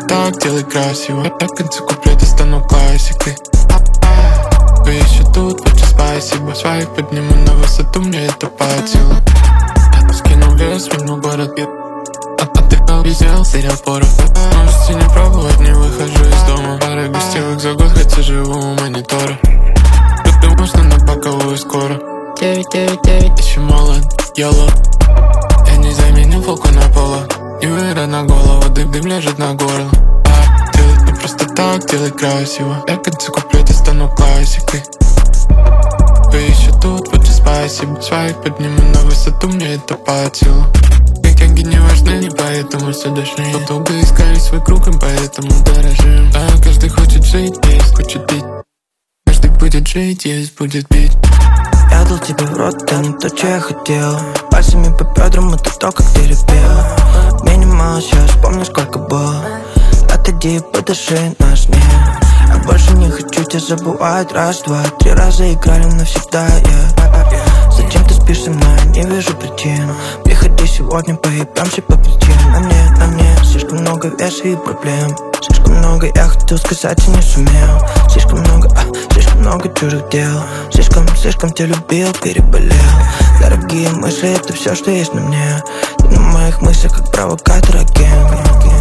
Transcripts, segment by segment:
так, делай красиво. Я к концу куплета стану классикой. Вы еще тут, вот спасибо. Своих подниму на высоту, мне это под силу. Скинул вес, сменил город. Отдыхал, ездил, сериал порох. Можете не пробовать, не выхожу из дома. Пара гостевых за год, хотя живу у монитора. Думаешь, на боковую скоро. 999, еще молод, йоло. Я не заменил фолку на поло. Не выра на голову, дым лежит на горло. Делать не просто так, делай красиво. Я к концу куплета стану классикой. Вы еще тут, вот и спасибо. Своих подниму на высоту, мне это под силу. Деньги не важны, не поэтому все дошли. Долго искали свой круг, и поэтому дорожим. Да, каждый хочет жить, есть хочет пить. Каждый будет жить, есть будет пить. Я дал тебе в рот, это не то, что я хотел. Пальцами по бедрам, это то, как ты репел. Минимал сейчас, помню, сколько было. Отойди, подыши наш мир. Я больше не хочу тебя забывать. Раз, два, три раза играли навсегда, yeah. Зачем ты спишь со мной, не вижу причин. Приходи сегодня, поебемся по причинам. На мне слишком много веса и проблем. Слишком много я хотел сказать и не сумел. Слишком много чужих дел. Слишком тебя любил, переболел. Дорогие мысли, это все, что есть на мне. Ты на моих мыслях, как провокатор, агент.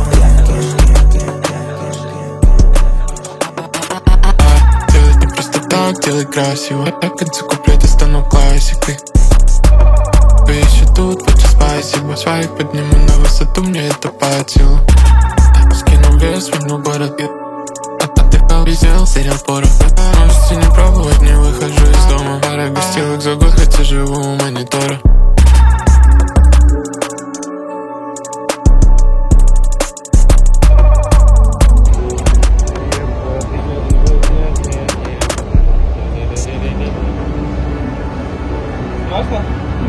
Делать не просто так, делай красиво. Я к концу куплета стану классикой. Вы еще тут, вот и спасибо. Своих подниму на высоту, мне это под силу. Скинул вес, сменил город. Отдыхал, ездил, сериал порох. Можете не пробовать, не выхожу из дома. Пара гостевых за год, хотя живу у монитора. Можно?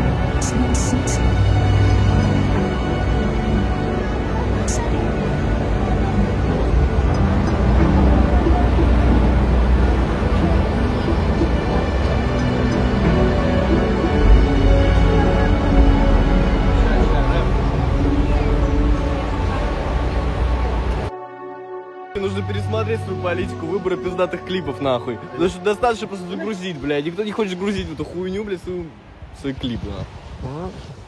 Нужно пересмотреть свою политику выбора пиздатых клипов, нахуй. Потому что достаточно просто загрузить, блядь. Никто не хочет грузить в эту хуйню, блядь, свои клипы, нахуй.